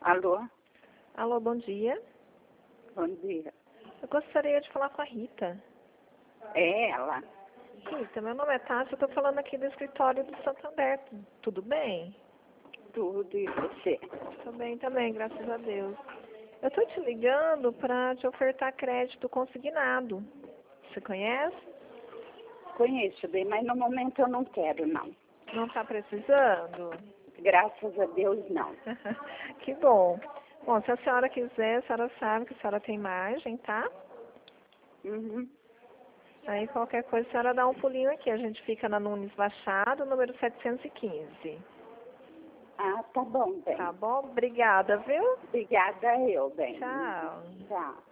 Alô? Alô, bom dia. Bom dia. Eu gostaria de falar com a Rita. É ela? Rita, meu nome é Tássia, eu estou falando aqui do escritório do Santander. Tudo bem? Tudo e você? Estou bem também, graças a Deus. Eu estou te ligando para te ofertar crédito consignado. Você conhece? Conheço bem, mas no momento eu não quero, não. Não está precisando? Graças a Deus, não. Que bom. Bom, se a senhora quiser, a senhora sabe que a senhora tem margem, tá? Uhum. Aí qualquer coisa a senhora dá um pulinho aqui. A gente fica na Nunes Machado, número 715. Ah, tá bom, bem. Tá bom? Obrigada, viu? Obrigada eu, bem. Tchau. Tchau.